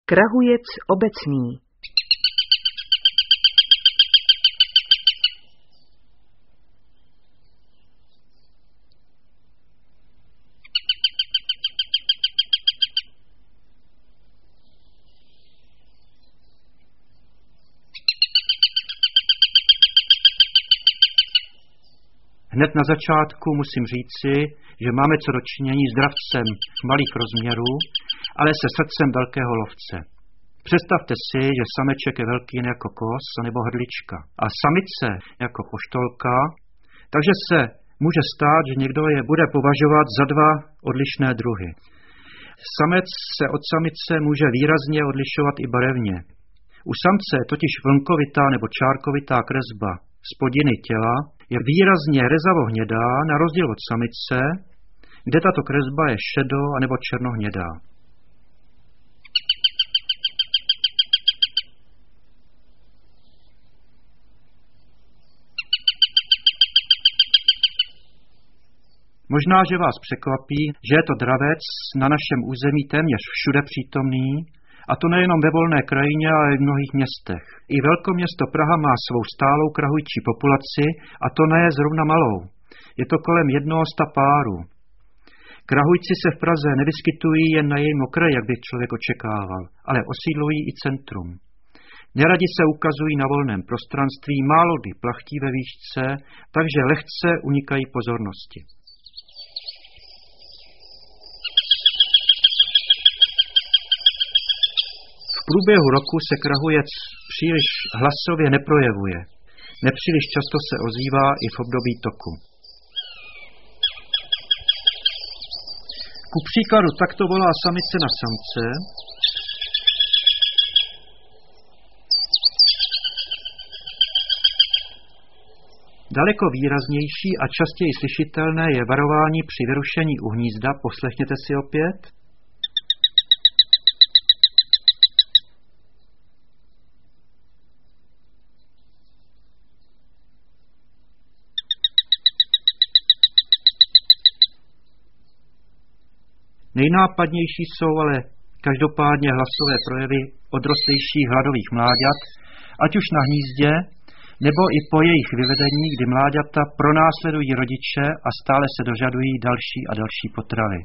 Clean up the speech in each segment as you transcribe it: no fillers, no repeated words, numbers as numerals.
Krahujec obecný. Hned na začátku musím říci, že máme co dočinění s dravcem malých rozměrů, ale se srdcem velkého lovce. Představte si, že sameček je velký jako kos nebo hrdlička a samice jako poštolka, takže se může stát, že někdo je bude považovat za dva odlišné druhy. Samec se od samice může výrazně odlišovat i barevně. U samce je totiž vlnkovitá nebo čárkovitá kresba spodiny těla je výrazně rezavohnědá na rozdíl od samice, kde tato kresba je šedo anebo černohnědá. Možná, že vás překvapí, že je to dravec na našem území téměř všude přítomný, a to nejenom ve volné krajině, ale i v mnohých městech. I velkoměsto Praha má svou stálou krahujčí populaci a to ne zrovna malou. Je to kolem 100 párů. Krahujci se v Praze nevyskytují jen na jejím okraji, jak by člověk očekával, ale osídlují i centrum. Neradi se ukazují na volném prostranství, málo kdy plachtí ve výšce, takže lehce unikají pozornosti. V průběhu roku se krahujec příliš hlasově neprojevuje. Nepříliš často se ozývá i v období toku. Ku příkladu takto volá samice na samce, daleko výraznější a častěji slyšitelné je varování při vyrušení u hnízda, poslechněte si opět. Nejnápadnější jsou ale každopádně hlasové projevy odrostlejších hladových mláďat, ať už na hnízdě, nebo i po jejich vyvedení, kdy mláďata pronásledují rodiče a stále se dožadují další a další potravy.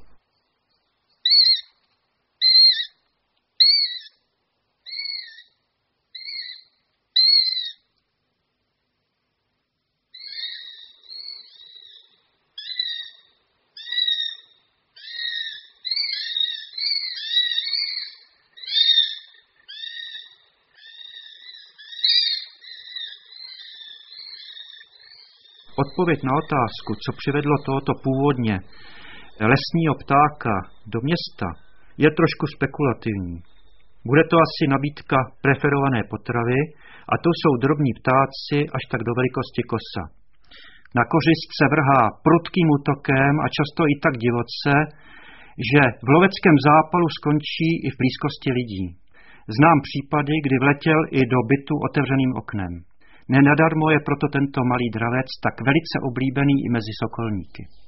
Odpověď na otázku, co přivedlo tohoto původně lesního ptáka do města, je trošku spekulativní. Bude to asi nabídka preferované potravy a to jsou drobní ptáci až tak do velikosti kosa. Na kořist se vrhá prudkým útokem a často i tak divoce, že v loveckém zápalu skončí i v blízkosti lidí. Znám případy, kdy vletěl i do bytu otevřeným oknem. Nenadarmo je proto tento malý dravec tak velice oblíbený i mezi sokolníky.